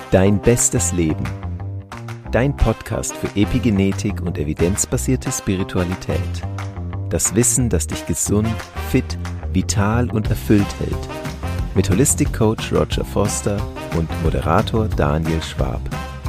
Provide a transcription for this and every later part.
Dein bestes Leben. Dein Podcast für Epigenetik und evidenzbasierte Spiritualität. Das Wissen, das dich gesund, fit, vital und erfüllt hält. Mit Holistic Coach Roger Foster und Moderator Daniel Schwab.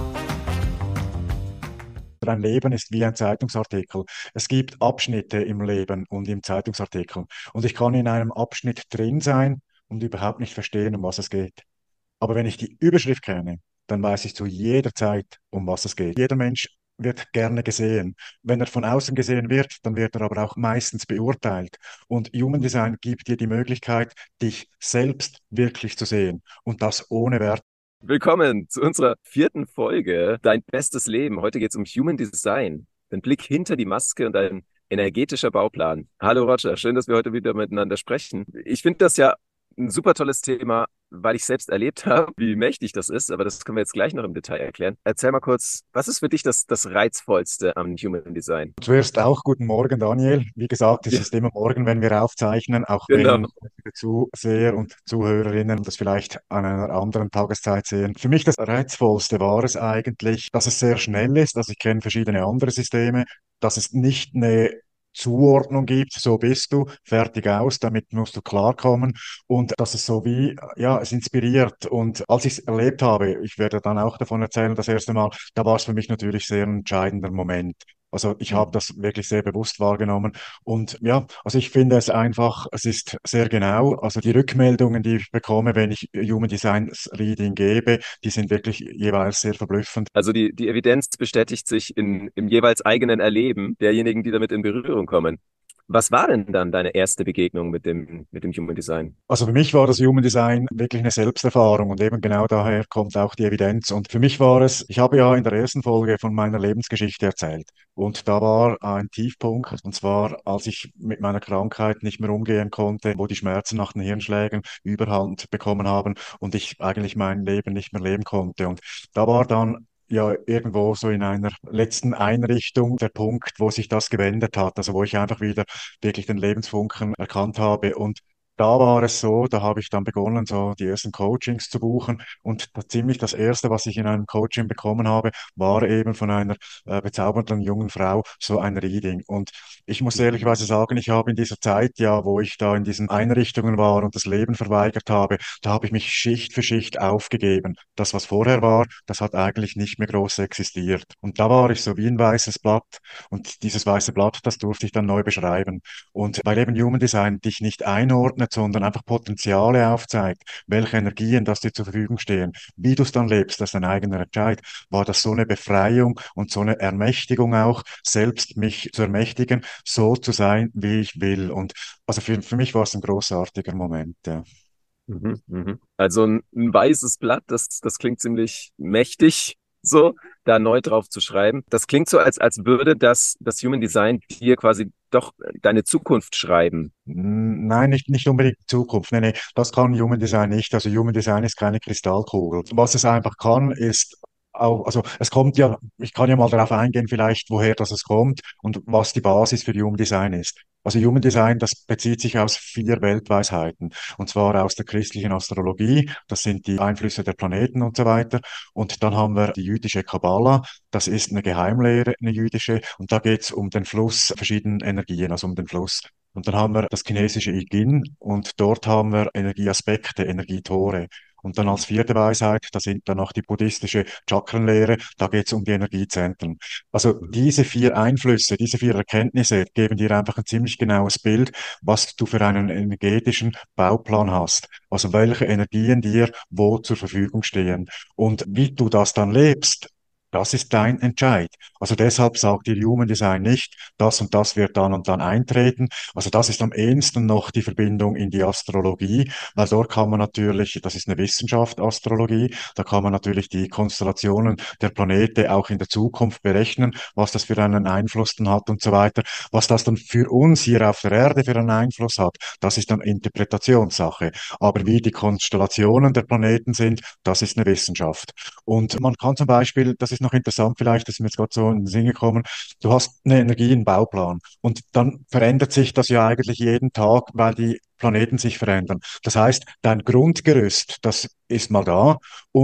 Ein Leben ist wie ein Zeitungsartikel. Es gibt Abschnitte im Leben und im Zeitungsartikel. Und ich kann in einem Abschnitt drin sein und überhaupt nicht verstehen, um was es geht. Aber wenn ich die Überschrift kenne, dann weiß ich zu jeder Zeit, um was es geht. Jeder Mensch wird gerne gesehen. Wenn er von außen gesehen wird, dann wird er aber auch meistens beurteilt. Und Human Design gibt dir die Möglichkeit, dich selbst wirklich zu sehen. Und das ohne Wert. Willkommen zu unserer 4. Folge Dein bestes Leben. Heute geht es um Human Design, den Blick hinter die Maske und ein energetischer Bauplan. Hallo Roger, schön, dass wir heute wieder miteinander sprechen. Ich finde das ja ein super tolles Thema, weil ich selbst erlebt habe, wie mächtig das ist, aber das können wir jetzt gleich noch im Detail erklären. Erzähl mal kurz, was ist für dich das Reizvollste am Human Design? Zuerst auch guten Morgen, Daniel. Wie gesagt, es Ja, ist immer morgen, wenn wir aufzeichnen, auch genau. wenn die Zuseher und Zuhörerinnen das vielleicht an einer anderen Tageszeit sehen. Für mich das Reizvollste war es eigentlich, dass es sehr schnell ist. Also ich kenne verschiedene andere Systeme, dass es nicht eine Zuordnung gibt, so bist du, fertig aus, damit musst du klarkommen und dass es so wie, ja, es inspiriert und als ich es erlebt habe, ich werde dann auch davon erzählen, das erste Mal, da war es für mich natürlich sehr ein entscheidender Moment. Also ich habe das wirklich sehr bewusst wahrgenommen. Und ja, also ich finde es einfach, es ist sehr genau. Also die Rückmeldungen, die ich bekomme, wenn ich Human Design Reading gebe, die sind wirklich jeweils sehr verblüffend. Also die Evidenz bestätigt sich im jeweils eigenen Erleben derjenigen, die damit in Berührung kommen. Was war denn dann deine erste Begegnung mit dem Human Design? Also für mich war das Human Design wirklich eine Selbsterfahrung und eben genau daher kommt auch die Evidenz. Und für mich war es, ich habe ja in der ersten Folge von meiner Lebensgeschichte erzählt und da war ein Tiefpunkt und zwar, als ich mit meiner Krankheit nicht mehr umgehen konnte, wo die Schmerzen nach den Hirnschlägen Überhand bekommen haben und ich eigentlich mein Leben nicht mehr leben konnte. Und da war dann ja irgendwo so in einer letzten Einrichtung der Punkt, wo sich das gewendet hat, also wo ich einfach wieder wirklich den Lebensfunken erkannt habe. Und da war es so, da habe ich dann begonnen, so die ersten Coachings zu buchen. Und ziemlich das Erste, was ich in einem Coaching bekommen habe, war eben von einer bezaubernden jungen Frau so ein Reading. Und ich muss ehrlicherweise sagen, ich habe in dieser Zeit, ja, wo ich da in diesen Einrichtungen war und das Leben verweigert habe, da habe ich mich Schicht für Schicht aufgegeben. Das, was vorher war, das hat eigentlich nicht mehr groß existiert. Und da war ich so wie ein weißes Blatt. Und dieses weiße Blatt, das durfte ich dann neu beschreiben. Und weil eben Human Design dich nicht einordnet, sondern einfach Potenziale aufzeigt, welche Energien das dir zur Verfügung stehen, wie du es dann lebst, das ist dein eigener Entscheid, war das so eine Befreiung und so eine Ermächtigung auch, selbst mich zu ermächtigen, so zu sein, wie ich will. Und also für mich war es ein großartiger Moment, ja. Mhm, mhm. Also ein weißes Blatt, das klingt ziemlich mächtig, so, da neu drauf zu schreiben. Das klingt so, als würde das Human Design dir quasi doch deine Zukunft schreiben. Nein, nicht unbedingt die Zukunft. Nee, das kann Human Design nicht. Also Human Design ist keine Kristallkugel. Was es einfach kann, ist auch, also es kommt ja, ich kann ja mal darauf eingehen, vielleicht, woher das es kommt und was die Basis für Human Design ist. Also Human Design, das bezieht sich aus 4 Weltweisheiten. Und zwar aus der christlichen Astrologie. Das sind die Einflüsse der Planeten und so weiter. Und dann haben wir die jüdische Kabbala. Das ist eine Geheimlehre, eine jüdische. Und da geht es um den Fluss verschiedenen Energien, also um den Fluss. Und dann haben wir das chinesische I Ching und dort haben wir Energieaspekte, Energietore. Und dann als 4. Weisheit, da sind dann noch die buddhistische Chakrenlehre, da geht es um die Energiezentren. Also diese 4 Einflüsse, diese 4 Erkenntnisse geben dir einfach ein ziemlich genaues Bild, was du für einen energetischen Bauplan hast. Also welche Energien dir wo zur Verfügung stehen. Und wie du das dann lebst, das ist dein Entscheid. Also deshalb sagt dir Human Design nicht, das und das wird dann und dann eintreten. Also das ist am ehesten noch die Verbindung in die Astrologie, weil dort kann man natürlich, das ist eine Wissenschaft, Astrologie, da kann man natürlich die Konstellationen der Planete auch in der Zukunft berechnen, was das für einen Einfluss dann hat und so weiter. Was das dann für uns hier auf der Erde für einen Einfluss hat, das ist dann Interpretationssache. Aber wie die Konstellationen der Planeten sind, das ist eine Wissenschaft. Und man kann zum Beispiel, das ist noch interessant vielleicht, das ist mir jetzt gerade so in den Sinn gekommen, du hast eine Energie im Bauplan und dann verändert sich das ja eigentlich jeden Tag, weil die Planeten sich verändern. Das heißt, dein Grundgerüst, das ist mal da und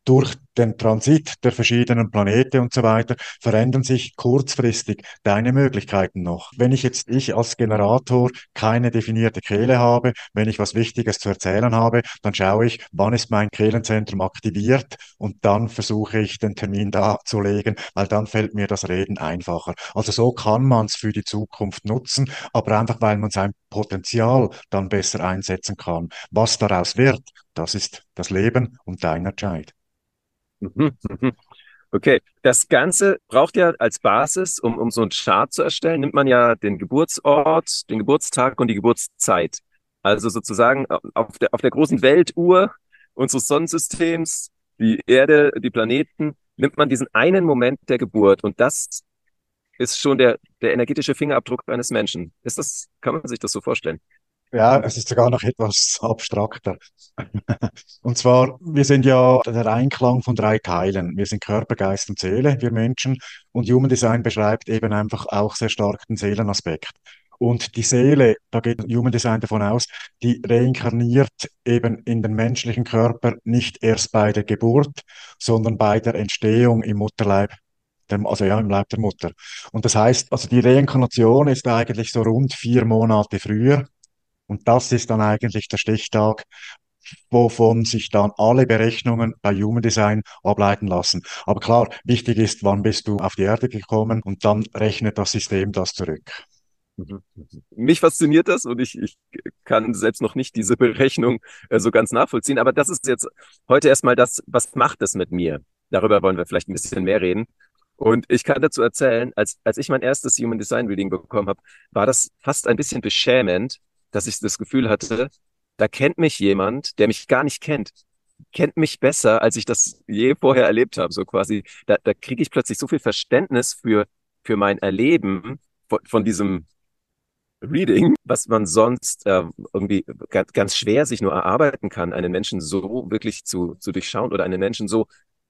durch den Transit der verschiedenen Planeten und so weiter verändern sich kurzfristig deine Möglichkeiten noch. Wenn ich als Generator keine definierte Kehle habe, wenn ich was Wichtiges zu erzählen habe, dann schaue ich, wann ist mein Kehlenzentrum aktiviert und dann versuche ich den Termin da zu legen, weil dann fällt mir das Reden einfacher. Also so kann man es für die Zukunft nutzen, aber einfach weil man sein Potenzial dann besser einsetzen kann. Was daraus wird, das ist das Leben und dein Entscheid. Mhm, mhm. Okay, das Ganze braucht ja als Basis, um so einen Chart zu erstellen, nimmt man ja den Geburtsort, den Geburtstag und die Geburtszeit. Also sozusagen auf der großen Weltuhr unseres Sonnensystems, die Erde, die Planeten, nimmt man diesen einen Moment der Geburt und das ist schon der energetische Fingerabdruck eines Menschen. Kann man sich das so vorstellen? Ja, es ist sogar noch etwas abstrakter. Und zwar, wir sind ja der Einklang von drei Teilen. Wir sind Körper, Geist und Seele, wir Menschen. Und Human Design beschreibt eben einfach auch sehr stark den Seelenaspekt. Und die Seele, da geht Human Design davon aus, die reinkarniert eben in den menschlichen Körper nicht erst bei der Geburt, sondern bei der Entstehung im Mutterleib. Also ja, im Leib der Mutter. Und das heißt, also die Reinkarnation ist eigentlich so rund 4 Monate früher. Und das ist dann eigentlich der Stichtag, wovon sich dann alle Berechnungen bei Human Design ableiten lassen. Aber klar, wichtig ist, wann bist du auf die Erde gekommen und dann rechnet das System das zurück. Mhm. Mich fasziniert das und ich kann selbst noch nicht diese Berechnung so ganz nachvollziehen. Aber das ist jetzt heute erstmal das, was macht es mit mir? Darüber wollen wir vielleicht ein bisschen mehr reden. Und ich kann dazu erzählen, als ich mein erstes Human Design Reading bekommen habe, war das fast ein bisschen beschämend, dass ich das Gefühl hatte, da kennt mich jemand, der mich gar nicht kennt mich besser, als ich das je vorher erlebt habe. So quasi, da kriege ich plötzlich so viel Verständnis für mein Erleben von diesem Reading, was man sonst irgendwie ganz schwer sich nur erarbeiten kann, einen Menschen so wirklich zu durchschauen oder einen Menschen so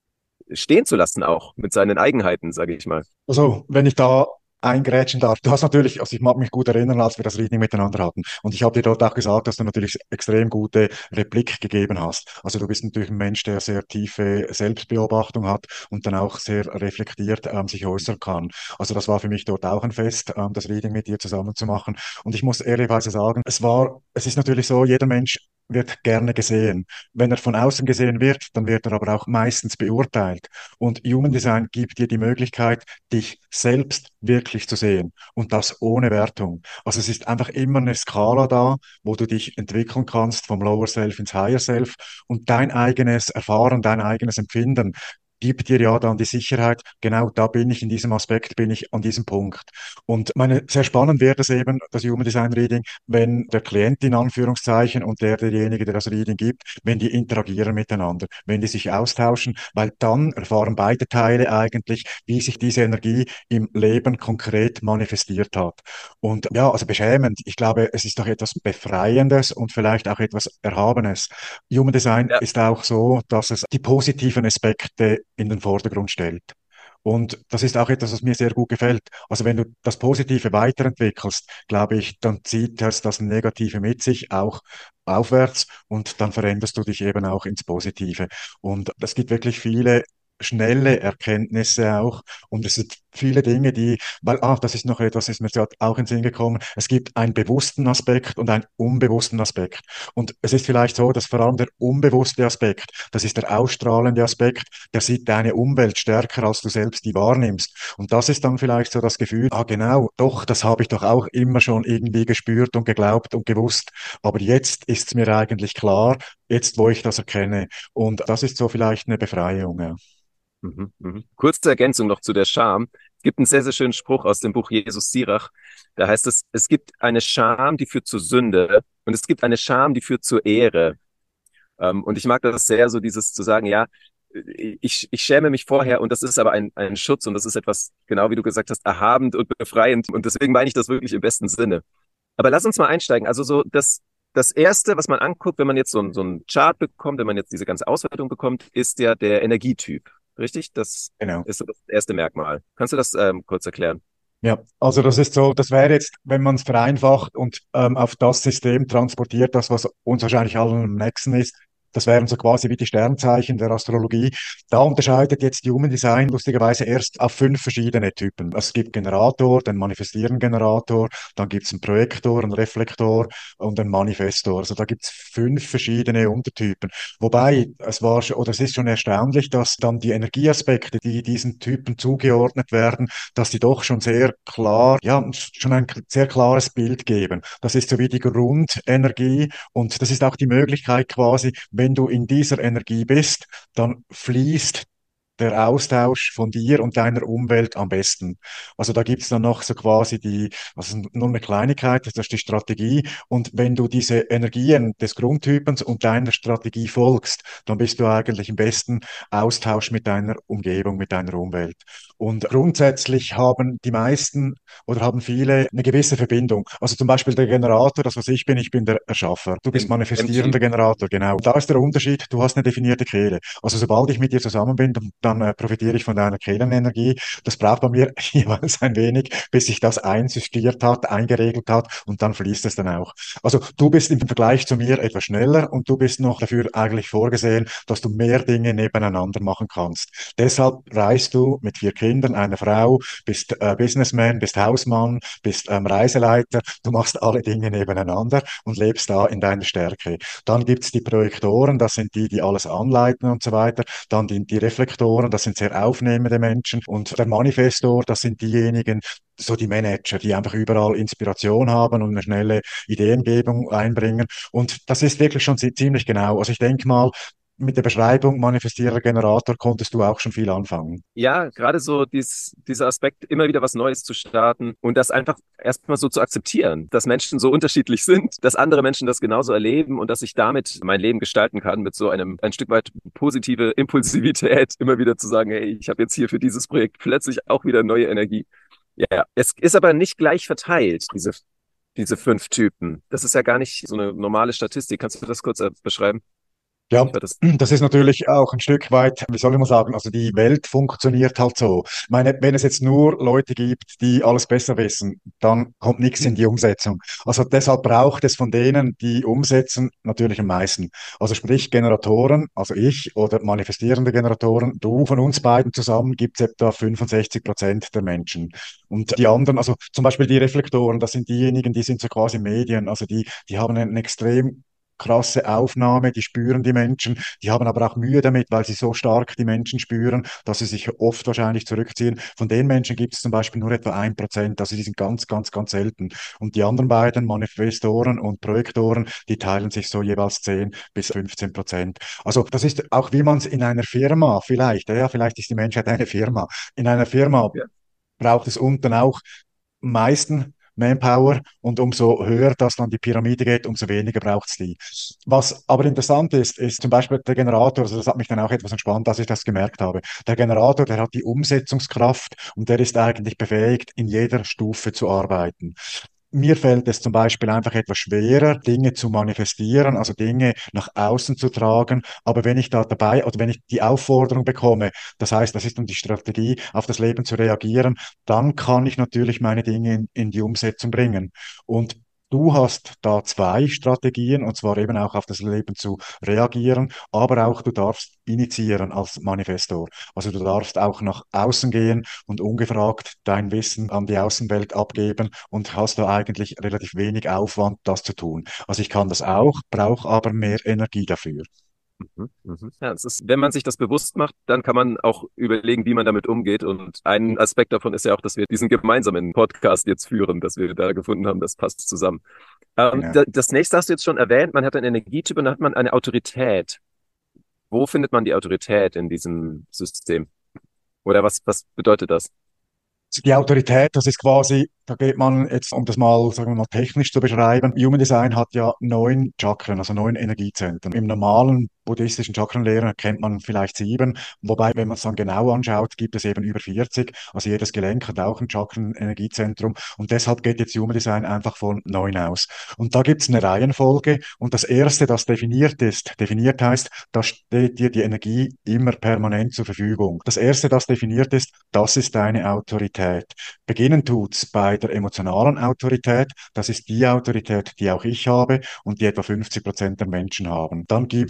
stehen zu lassen, auch mit seinen Eigenheiten, sage ich mal. Also, wenn ich da eingrätschen darf, du hast natürlich, also ich mag mich gut erinnern, als wir das Reading miteinander hatten. Und ich habe dir dort auch gesagt, dass du natürlich extrem gute Replik gegeben hast. Also du bist natürlich ein Mensch, der sehr tiefe Selbstbeobachtung hat und dann auch sehr reflektiert sich äußern kann. Also das war für mich dort auch ein Fest, das Reading mit dir zusammen zu machen. Und ich muss ehrlicherweise sagen, es ist natürlich so, jeder Mensch wird gerne gesehen. Wenn er von außen gesehen wird, dann wird er aber auch meistens beurteilt. Und Human Design gibt dir die Möglichkeit, dich selbst wirklich zu sehen und das ohne Wertung. Also es ist einfach immer eine Skala da, wo du dich entwickeln kannst vom Lower Self ins Higher Self und dein eigenes Erfahren, dein eigenes Empfinden gibt dir ja dann die Sicherheit, genau da bin ich, in diesem Aspekt bin ich an diesem Punkt. Und meine, sehr spannend wird es eben, das Human Design Reading, wenn der Klient in Anführungszeichen und derjenige, der das Reading gibt, wenn die interagieren miteinander, wenn die sich austauschen, weil dann erfahren beide Teile eigentlich, wie sich diese Energie im Leben konkret manifestiert hat. Und ja, also beschämend. Ich glaube, es ist doch etwas Befreiendes und vielleicht auch etwas Erhabenes. Human Design Ja, ist auch so, dass es die positiven Aspekte in den Vordergrund stellt. Und das ist auch etwas, was mir sehr gut gefällt. Also wenn du das Positive weiterentwickelst, glaube ich, dann zieht das Negative mit sich auch aufwärts und dann veränderst du dich eben auch ins Positive. Und es gibt wirklich viele schnelle Erkenntnisse auch. Und es sind viele Dinge, das ist noch etwas, ist mir gerade auch in den Sinn gekommen. Es gibt einen bewussten Aspekt und einen unbewussten Aspekt. Und es ist vielleicht so, dass vor allem der unbewusste Aspekt, das ist der ausstrahlende Aspekt, der sieht deine Umwelt stärker, als du selbst die wahrnimmst. Und das ist dann vielleicht so das Gefühl, ah genau, doch, das habe ich doch auch immer schon irgendwie gespürt und geglaubt und gewusst. Aber jetzt ist es mir eigentlich klar, jetzt wo ich das erkenne. Und das ist so vielleicht eine Befreiung. Ja. mhm, mhm. Kurze Ergänzung noch zu der Scham. Es gibt einen sehr, sehr schönen Spruch aus dem Buch Jesus Sirach. Da heißt es, es gibt eine Scham, die führt zur Sünde und es gibt eine Scham, die führt zur Ehre. Und ich mag das sehr, so dieses zu sagen, ja, ich schäme mich vorher und das ist aber ein Schutz und das ist etwas, genau wie du gesagt hast, erhabend und befreiend und deswegen meine ich das wirklich im besten Sinne. Aber lass uns mal einsteigen. Also so das Erste, was man anguckt, wenn man jetzt so einen Chart bekommt, wenn man jetzt diese ganze Auswertung bekommt, ist ja der Energietyp. Richtig? Das Genau. ist so das erste Merkmal. Kannst du das kurz erklären? Ja, also das ist so, das wäre jetzt, wenn man es vereinfacht und auf das System transportiert, das, was uns wahrscheinlich allen am nächsten ist. Das wären so quasi wie die Sternzeichen der Astrologie. Da unterscheidet jetzt Human Design lustigerweise erst auf 5 verschiedene Typen. Also es gibt Generator, den manifestierenden Generator, dann gibt es einen Projektor, einen Reflektor und einen Manifestor. Also da gibt es 5 verschiedene Untertypen. Wobei es ist schon erstaunlich, dass dann die Energieaspekte, die diesen Typen zugeordnet werden, dass die doch schon sehr klar, ja, schon ein sehr klares Bild geben. Das ist so wie die Grundenergie und das ist auch die Möglichkeit quasi, wenn du in dieser Energie bist, dann fließt der Austausch von dir und deiner Umwelt am besten. Also da gibt's dann noch so quasi also nur eine Kleinigkeit, das ist die Strategie. Und wenn du diese Energien des Grundtypens und deiner Strategie folgst, dann bist du eigentlich im besten Austausch mit deiner Umgebung, mit deiner Umwelt. Und grundsätzlich haben die meisten oder haben viele eine gewisse Verbindung. Also zum Beispiel der Generator, das was ich bin der Erschaffer. Du bist MG. manifestierender Generator, genau. Und da ist der Unterschied, du hast eine definierte Kehle. Also sobald ich mit dir zusammen bin, dann profitiere ich von deiner Kehlenenergie. Das braucht bei mir jeweils ein wenig, bis sich das einsistiert hat, eingeregelt hat und dann fließt es dann auch. Also du bist im Vergleich zu mir etwas schneller und du bist noch dafür eigentlich vorgesehen, dass du mehr Dinge nebeneinander machen kannst. Deshalb reist du mit 4 Kindern, einer Frau, bist Businessman, bist Hausmann, bist Reiseleiter, du machst alle Dinge nebeneinander und lebst da in deiner Stärke. Dann gibt's die Projektoren, das sind die, die alles anleiten und so weiter. Dann die Reflektoren, das sind sehr aufnehmende Menschen. Und der Manifestor, das sind diejenigen, so die Manager, die einfach überall Inspiration haben und eine schnelle Ideengebung einbringen. Und das ist wirklich schon ziemlich genau. Also ich denke mal, mit der Beschreibung manifestierender Generator konntest du auch schon viel anfangen. Ja, gerade so dieser Aspekt, immer wieder was Neues zu starten und das einfach erstmal so zu akzeptieren, dass Menschen so unterschiedlich sind, dass andere Menschen das genauso erleben und dass ich damit mein Leben gestalten kann mit so ein Stück weit positive Impulsivität, immer wieder zu sagen, hey, ich habe jetzt hier für dieses Projekt plötzlich auch wieder neue Energie. Ja, es ist aber nicht gleich verteilt, diese 5 Typen. Das ist ja gar nicht so eine normale Statistik. Kannst du das kurz beschreiben? Ja, Ich war das. das ist natürlich auch ein Stück weit, wie soll ich mal sagen, also die Welt funktioniert halt so. Ich meine, wenn es jetzt nur Leute gibt, die alles besser wissen, dann kommt nichts in die Umsetzung. Also deshalb braucht es von denen, die umsetzen, natürlich am meisten. Also sprich Generatoren, also ich oder manifestierende Generatoren, du von uns beiden zusammen gibt es etwa 65% der Menschen. Und die anderen, also zum Beispiel die Reflektoren, das sind diejenigen, die sind so quasi Medien, also die haben einen extrem krasse Aufnahme, die spüren die Menschen, die haben aber auch Mühe damit, weil sie so stark die Menschen spüren, dass sie sich oft wahrscheinlich zurückziehen. Von den Menschen gibt es zum Beispiel nur etwa 1%, also die sind ganz, ganz, ganz selten. Und die anderen beiden, Manifestoren und Projektoren, die teilen sich so jeweils 10 bis 15%. Also das ist auch, wie man es in einer Firma vielleicht, ja, vielleicht ist die Menschheit eine Firma. In einer Firma Ja. braucht es unten auch am meisten Manpower und umso höher das dann die Pyramide geht, umso weniger braucht es die. Was aber interessant ist, ist zum Beispiel der Generator, also das hat mich dann auch etwas entspannt, als ich das gemerkt habe. Der Generator, der hat die Umsetzungskraft und der ist eigentlich befähigt, in jeder Stufe zu arbeiten. Mir fällt es zum Beispiel einfach etwas schwerer, Dinge zu manifestieren, also Dinge nach außen zu tragen. Aber wenn ich da dabei oder wenn ich die Aufforderung bekomme, das heißt, das ist dann die Strategie, auf das Leben zu reagieren, dann kann ich natürlich meine Dinge in die Umsetzung bringen. Und du hast da 2 Strategien, und zwar eben auch auf das Leben zu reagieren, aber auch du darfst initiieren als Manifestor. Also du darfst auch nach außen gehen und ungefragt dein Wissen an die Außenwelt abgeben und hast da eigentlich relativ wenig Aufwand, das zu tun. Also ich kann das auch, brauche aber mehr Energie dafür. Mhm, mhm. Ja, es ist, wenn man sich das bewusst macht, dann kann man auch überlegen, wie man damit umgeht. Und ein Aspekt davon ist ja auch, dass wir diesen gemeinsamen Podcast jetzt führen, dass wir da gefunden haben, das passt zusammen. Genau. Das nächste hast du jetzt schon erwähnt, man hat einen Energietyp und dann hat man eine Autorität. Wo findet man die Autorität in diesem System? Oder was bedeutet das? Die Autorität, das ist quasi, da geht man jetzt, um das mal, sagen wir mal, technisch zu beschreiben. Human Design hat ja 9 Chakren, also 9 Energiezentren. Im normalen buddhistischen Chakrenlehre kennt man vielleicht 7, wobei, wenn man es dann genau anschaut, gibt es eben über 40. Also jedes Gelenk hat auch ein Chakren-Energiezentrum und deshalb geht jetzt Human Design einfach von 9 aus. Und da gibt es eine Reihenfolge und das erste, das definiert heißt, da steht dir die Energie immer permanent zur Verfügung. Das erste, das definiert ist, das ist deine Autorität. Beginnen tut's bei der emotionalen Autorität. Das ist die Autorität, die auch ich habe und die etwa 50% der Menschen haben. Dann gibt's die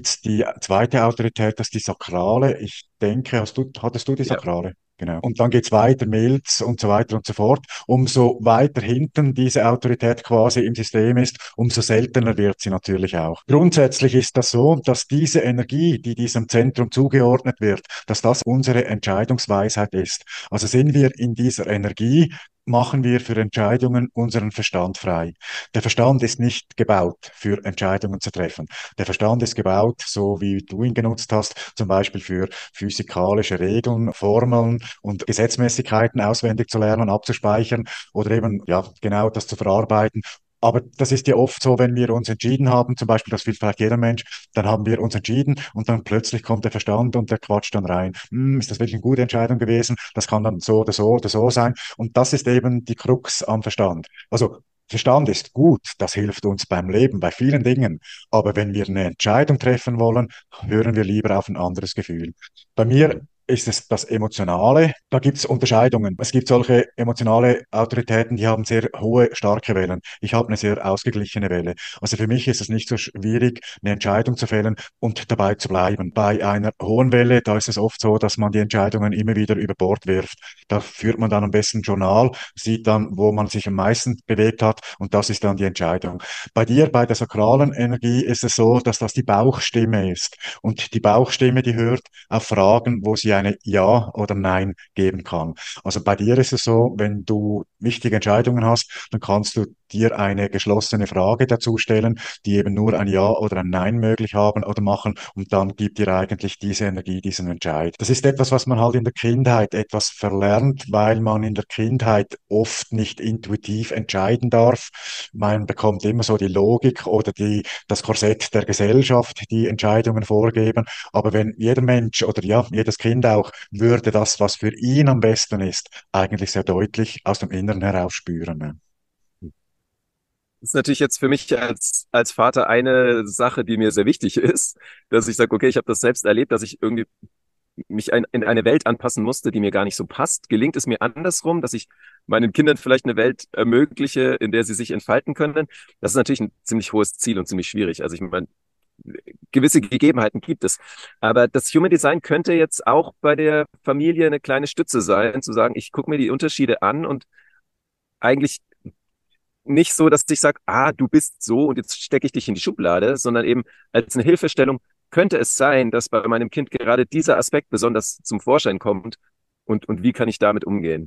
die zweite Autorität, das ist die sakrale. Ich denke, hattest du die Ja. sakrale? Genau. Und dann geht's weiter, Milz und so weiter und so fort. Umso weiter hinten diese Autorität quasi im System ist, umso seltener wird sie natürlich auch. Grundsätzlich ist das so, dass diese Energie, die diesem Zentrum zugeordnet wird, dass das unsere Entscheidungsweisheit ist. Also sind wir in dieser Energie, machen wir für Entscheidungen unseren Verstand frei. Der Verstand ist nicht gebaut, für Entscheidungen zu treffen. Der Verstand ist gebaut, so wie du ihn genutzt hast, zum Beispiel für physikalische Regeln, Formeln und Gesetzmäßigkeiten auswendig zu lernen, abzuspeichern oder eben, ja, genau das zu verarbeiten. Aber das ist ja oft so, wenn wir uns entschieden haben, zum Beispiel, das will vielleicht jeder Mensch, dann haben wir uns entschieden und dann plötzlich kommt der Verstand und der quatscht dann rein. Ist das wirklich eine gute Entscheidung gewesen? Das kann dann so oder so oder so sein. Und das ist eben die Krux am Verstand. Also Verstand ist gut, das hilft uns beim Leben, bei vielen Dingen. Aber wenn wir eine Entscheidung treffen wollen, hören wir lieber auf ein anderes Gefühl. Bei mir ist es das Emotionale. Da gibt es Unterscheidungen. Es gibt solche emotionale Autoritäten, die haben sehr hohe, starke Wellen. Ich habe eine sehr ausgeglichene Welle. Also für mich ist es nicht so schwierig, eine Entscheidung zu fällen und dabei zu bleiben. Bei einer hohen Welle, da ist es oft so, dass man die Entscheidungen immer wieder über Bord wirft. Da führt man dann am besten ein Journal, sieht dann, wo man sich am meisten bewegt hat und das ist dann die Entscheidung. Bei dir, bei der sakralen Energie, ist es so, dass das die Bauchstimme ist. Und die Bauchstimme, die hört auf Fragen, wo sie eine Ja oder Nein geben kann. Also bei dir ist es so, wenn du wichtige Entscheidungen hast, dann kannst du dir eine geschlossene Frage dazu stellen, die eben nur ein Ja oder ein Nein möglich haben oder machen und dann gibt dir eigentlich diese Energie, diesen Entscheid. Das ist etwas, was man halt in der Kindheit etwas verlernt, weil man in der Kindheit oft nicht intuitiv entscheiden darf. Man bekommt immer so die Logik oder das Korsett der Gesellschaft, die Entscheidungen vorgeben. Aber wenn jeder Mensch oder ja, jedes Kind auch würde das, was für ihn am besten ist, eigentlich sehr deutlich aus dem Inneren heraus spüren. Ne? Das ist natürlich jetzt für mich als Vater eine Sache, die mir sehr wichtig ist, dass ich sage, okay, ich habe das selbst erlebt, dass ich irgendwie mich in eine Welt anpassen musste, die mir gar nicht so passt. Gelingt es mir andersrum, dass ich meinen Kindern vielleicht eine Welt ermögliche, in der sie sich entfalten können? Das ist natürlich ein ziemlich hohes Ziel und ziemlich schwierig. Also ich meine, gewisse Gegebenheiten gibt es. Aber das Human Design könnte jetzt auch bei der Familie eine kleine Stütze sein, zu sagen, ich gucke mir die Unterschiede an und eigentlich nicht so, dass ich sage, ah, du bist so und jetzt stecke ich dich in die Schublade, sondern eben als eine Hilfestellung könnte es sein, dass bei meinem Kind gerade dieser Aspekt besonders zum Vorschein kommt und wie kann ich damit umgehen?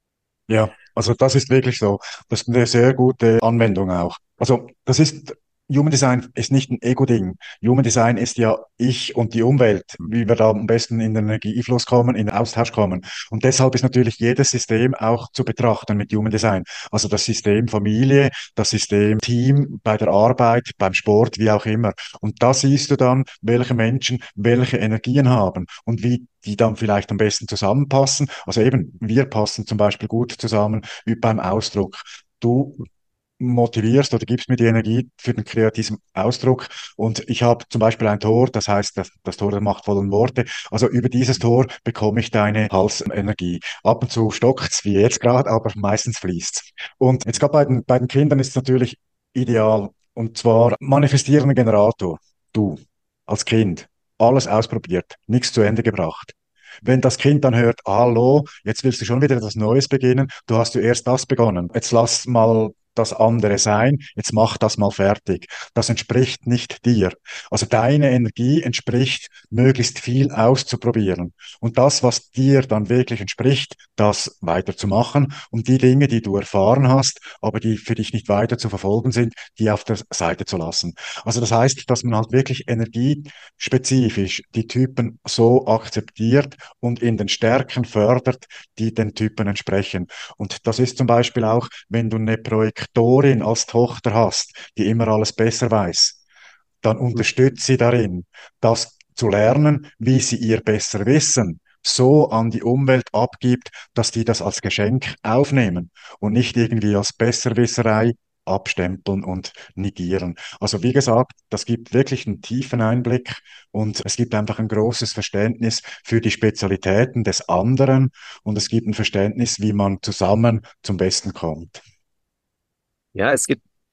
Ja, also das ist wirklich so. Das ist eine sehr gute Anwendung auch. Also das ist, Human Design ist nicht ein Ego-Ding. Human Design ist ja ich und die Umwelt, wie wir da am besten in den Energiefluss kommen, in den Austausch kommen. Und deshalb ist natürlich jedes System auch zu betrachten mit Human Design. Also das System Familie, das System Team bei der Arbeit, beim Sport, wie auch immer. Und da siehst du dann, welche Menschen welche Energien haben und wie die dann vielleicht am besten zusammenpassen. Also eben, wir passen zum Beispiel gut zusammen wie beim Ausdruck. Du motivierst oder gibst mir die Energie für den kreativen Ausdruck. Und ich habe zum Beispiel ein Tor, das heißt das Tor der machtvollen Worte. Also über dieses Tor bekomme ich deine Halsenergie. Ab und zu stockt's, wie jetzt gerade, aber meistens fließt's. Und jetzt gerade bei den Kindern ist es natürlich ideal. Und zwar manifestierender Generator. Du als Kind. Alles ausprobiert, nichts zu Ende gebracht. Wenn das Kind dann hört, hallo, jetzt willst du schon wieder etwas Neues beginnen, du hast du erst das begonnen. Jetzt lass mal das andere sein, jetzt mach das mal fertig. Das entspricht nicht dir. Also deine Energie entspricht, möglichst viel auszuprobieren. Und das, was dir dann wirklich entspricht, das weiterzumachen und die Dinge, die du erfahren hast, aber die für dich nicht weiter zu verfolgen sind, die auf der Seite zu lassen. Also das heißt, dass man halt wirklich energiespezifisch die Typen so akzeptiert und in den Stärken fördert, die den Typen entsprechen. Und das ist zum Beispiel auch, wenn du eine Projektorin als Tochter hast, die immer alles besser weiß, dann unterstütze sie darin, das zu lernen, wie sie ihr besser Wissen so an die Umwelt abgibt, dass die das als Geschenk aufnehmen und nicht irgendwie als Besserwisserei abstempeln und negieren. Also wie gesagt, das gibt wirklich einen tiefen Einblick und es gibt einfach ein großes Verständnis für die Spezialitäten des anderen und es gibt ein Verständnis, wie man zusammen zum Besten kommt. Ja,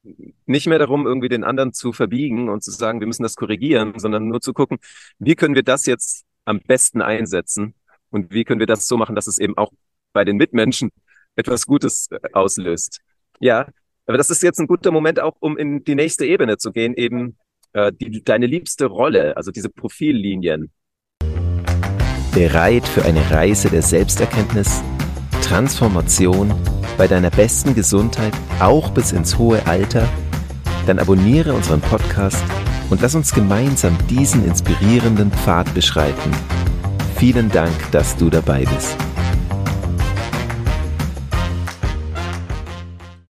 nicht mehr darum, irgendwie den anderen zu verbiegen und zu sagen, wir müssen das korrigieren, sondern nur zu gucken, wie können wir das jetzt am besten einsetzen und wie können wir das so machen, dass es eben auch bei den Mitmenschen etwas Gutes auslöst. Ja, aber das ist jetzt ein guter Moment auch, um in die nächste Ebene zu gehen, eben deine liebste Rolle, also diese Profillinien. Bereit für eine Reise der Selbsterkenntnis, Transformation bei deiner besten Gesundheit, auch bis ins hohe Alter? Dann abonniere unseren Podcast und lass uns gemeinsam diesen inspirierenden Pfad beschreiten. Vielen Dank, dass du dabei bist.